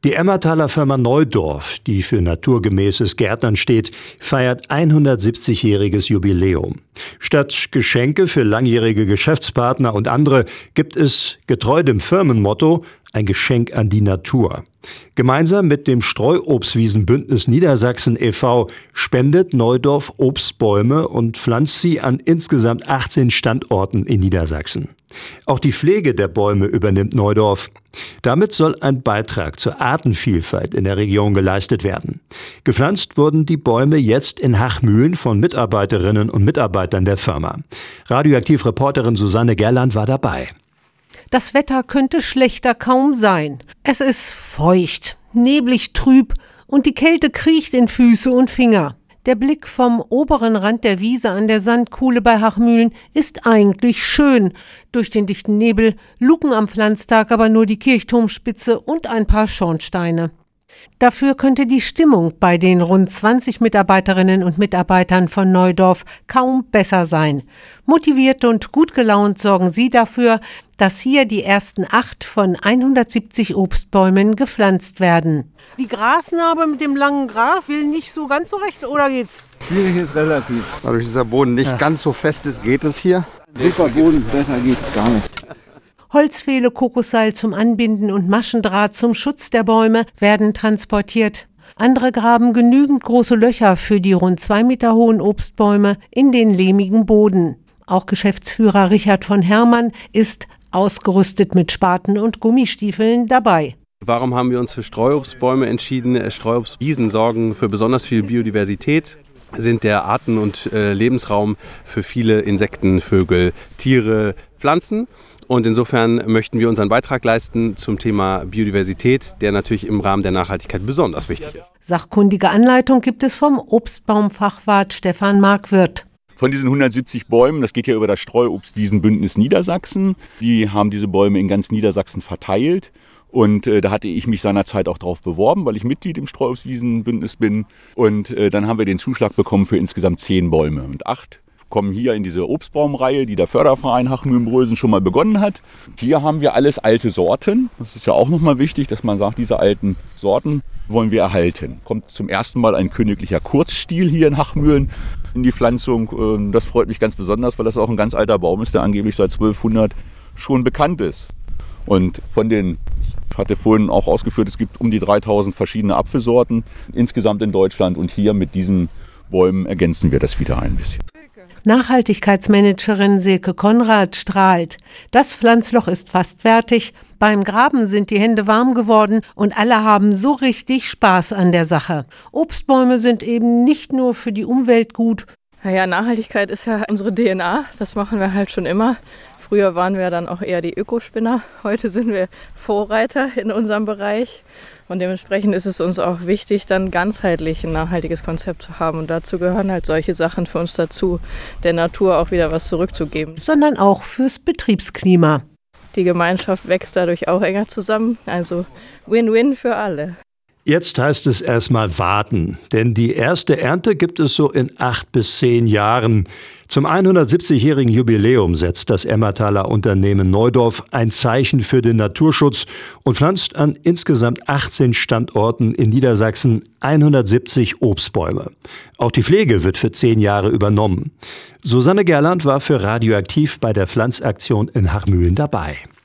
Die Emmertaler Firma Neudorf, die für naturgemäßes Gärtnern steht, feiert 170-jähriges Jubiläum. Statt Geschenke für langjährige Geschäftspartner und andere gibt es, getreu dem Firmenmotto, ein Geschenk an die Natur. Gemeinsam mit dem Streuobstwiesenbündnis Niedersachsen e.V. spendet Neudorf Obstbäume und pflanzt sie an insgesamt 18 Standorten in Niedersachsen. Auch die Pflege der Bäume übernimmt Neudorf. Damit soll ein Beitrag zur Artenvielfalt in der Region geleistet werden. Gepflanzt wurden die Bäume jetzt in Hachmühlen von Mitarbeiterinnen und Mitarbeitern der Firma. Radioaktiv-Reporterin Susanne Gerland war dabei. Das Wetter könnte schlechter kaum sein. Es ist feucht, neblig trüb und die Kälte kriecht in Füße und Finger. Der Blick vom oberen Rand der Wiese an der Sandkuhle bei Hachmühlen ist eigentlich schön. Durch den dichten Nebel luken am Pflanztag aber nur die Kirchturmspitze und ein paar Schornsteine. Dafür könnte die Stimmung bei den rund 20 Mitarbeiterinnen und Mitarbeitern von Neudorf kaum besser sein. Motiviert und gut gelaunt sorgen sie dafür, dass hier die ersten 8 von 170 Obstbäumen gepflanzt werden. Die Grasnarbe mit dem langen Gras will nicht so ganz so recht, oder geht's? Schwierig ist relativ. Dadurch, dass der Boden nicht ganz so fest ist, geht es hier. Super Boden, besser geht's gar nicht. Holzpfähle, Kokosseil zum Anbinden und Maschendraht zum Schutz der Bäume werden transportiert. Andere graben genügend große Löcher für die rund 2 Meter hohen Obstbäume in den lehmigen Boden. Auch Geschäftsführer Richard von Herrmann ist ausgerüstet mit Spaten und Gummistiefeln dabei. Warum haben wir uns für Streuobstbäume entschieden? Streuobstwiesen sorgen für besonders viel Biodiversität, sind der Arten- und Lebensraum für viele Insekten, Vögel, Tiere, Pflanzen. Und insofern möchten wir unseren Beitrag leisten zum Thema Biodiversität, der natürlich im Rahmen der Nachhaltigkeit besonders wichtig ist. Sachkundige Anleitung gibt es vom Obstbaumfachwart Stefan Markwirth. Von diesen 170 Bäumen, das geht ja über das Streuobstwiesenbündnis Niedersachsen, die haben diese Bäume in ganz Niedersachsen verteilt. Und da hatte ich mich seinerzeit auch drauf beworben, weil ich Mitglied im Streuobstwiesenbündnis bin. Und dann haben wir den Zuschlag bekommen für insgesamt 10 Bäume. Und 8 kommen hier in diese Obstbaumreihe, die der Förderverein Hachmühlenbrösen schon mal begonnen hat. Hier haben wir alles alte Sorten. Das ist ja auch nochmal wichtig, dass man sagt, diese alten Sorten wollen wir erhalten. Kommt zum ersten Mal ein königlicher Kurzstiel hier in Hachmühlen in die Pflanzung. Das freut mich ganz besonders, weil das auch ein ganz alter Baum ist, der angeblich seit 1200 schon bekannt ist. Und von den, ich hatte vorhin auch ausgeführt, es gibt um die 3000 verschiedene Apfelsorten insgesamt in Deutschland. Und hier mit diesen Bäumen ergänzen wir das wieder ein bisschen. Nachhaltigkeitsmanagerin Silke Konrad strahlt. Das Pflanzloch ist fast fertig. Beim Graben sind die Hände warm geworden und alle haben so richtig Spaß an der Sache. Obstbäume sind eben nicht nur für die Umwelt gut. Naja, Nachhaltigkeit ist ja unsere DNA. Das machen wir halt schon immer. Früher waren wir dann auch eher die Ökospinner. Heute sind wir Vorreiter in unserem Bereich. Und dementsprechend ist es uns auch wichtig, dann ganzheitlich ein nachhaltiges Konzept zu haben. Und dazu gehören halt solche Sachen für uns dazu, der Natur auch wieder was zurückzugeben. Sondern auch fürs Betriebsklima. Die Gemeinschaft wächst dadurch auch enger zusammen. Also Win-Win für alle. Jetzt heißt es erstmal warten, denn die erste Ernte gibt es so in 8 bis 10 Jahren. Zum 170-jährigen Jubiläum setzt das Emmertaler Unternehmen Neudorf ein Zeichen für den Naturschutz und pflanzt an insgesamt 18 Standorten in Niedersachsen 170 Obstbäume. Auch die Pflege wird für 10 Jahre übernommen. Susanne Gerland war für Radioaktiv bei der Pflanzaktion in Hachmühlen dabei.